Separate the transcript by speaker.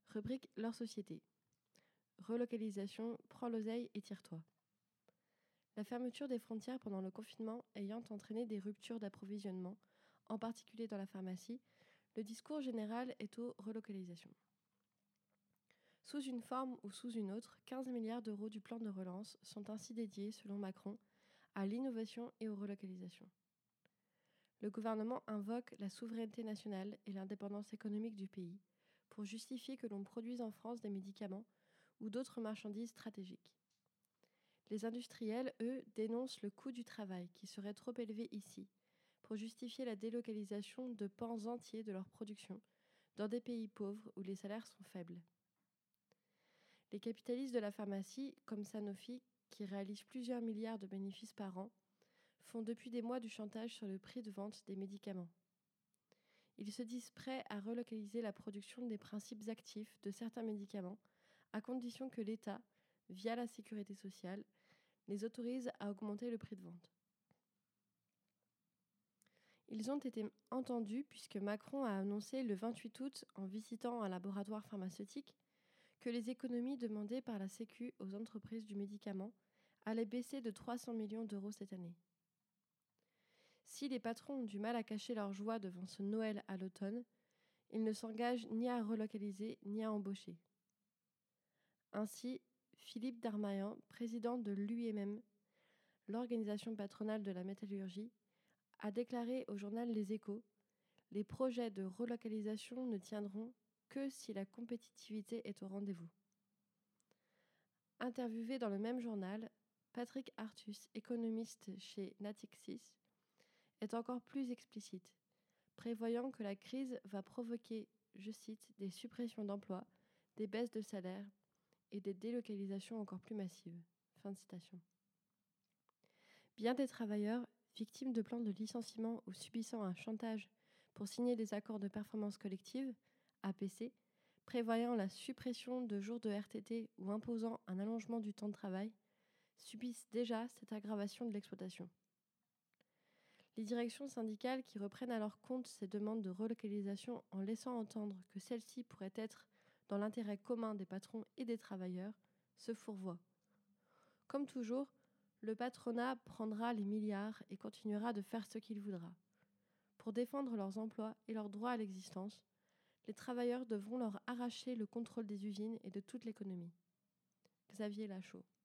Speaker 1: Rubrique leur société. Relocalisation, prends l'oseille et tire-toi. La fermeture des frontières pendant le confinement ayant entraîné des ruptures d'approvisionnement, en particulier dans la pharmacie, le discours général est aux relocalisations. Sous une forme ou sous une autre, 15 milliards d'euros du plan de relance sont ainsi dédiés, selon Macron, à l'innovation et aux relocalisations. Le gouvernement invoque la souveraineté nationale et l'indépendance économique du pays pour justifier que l'on produise en France des médicaments ou d'autres marchandises stratégiques. Les industriels, eux, dénoncent le coût du travail qui serait trop élevé ici pour justifier la délocalisation de pans entiers de leur production dans des pays pauvres où les salaires sont faibles. Les capitalistes de la pharmacie, comme Sanofi, qui réalisent plusieurs milliards de bénéfices par an, font depuis des mois du chantage sur le prix de vente des médicaments. Ils se disent prêts à relocaliser la production des principes actifs de certains médicaments, à condition que l'État, via la sécurité sociale, les autorise à augmenter le prix de vente. Ils ont été entendus puisque Macron a annoncé le 28 août, en visitant un laboratoire pharmaceutique, que les économies demandées par la Sécu aux entreprises du médicament allaient baisser de 300 millions d'euros cette année. Si les patrons ont du mal à cacher leur joie devant ce Noël à l'automne, ils ne s'engagent ni à relocaliser ni à embaucher. Ainsi, Philippe Darmaillan, président de l'UIMM, l'organisation patronale de la métallurgie, a déclaré au journal Les Échos : « Les projets de relocalisation ne tiendront que si la compétitivité est au rendez-vous ». Interviewé dans le même journal, Patrick Artus, économiste chez Natixis, est encore plus explicite, prévoyant que la crise va provoquer, je cite, des suppressions d'emplois, des baisses de salaire et des délocalisations encore plus massives. Fin de citation. Bien des travailleurs, victimes de plans de licenciement ou subissant un chantage pour signer des accords de performance collective, APC, prévoyant la suppression de jours de RTT ou imposant un allongement du temps de travail, subissent déjà cette aggravation de l'exploitation. Les directions syndicales qui reprennent à leur compte ces demandes de relocalisation en laissant entendre que celles-ci pourraient être dans l'intérêt commun des patrons et des travailleurs se fourvoient. Comme toujours, le patronat prendra les milliards et continuera de faire ce qu'il voudra. Pour défendre leurs emplois et leur droit à l'existence, les travailleurs devront leur arracher le contrôle des usines et de toute l'économie. Xavier Lachaud.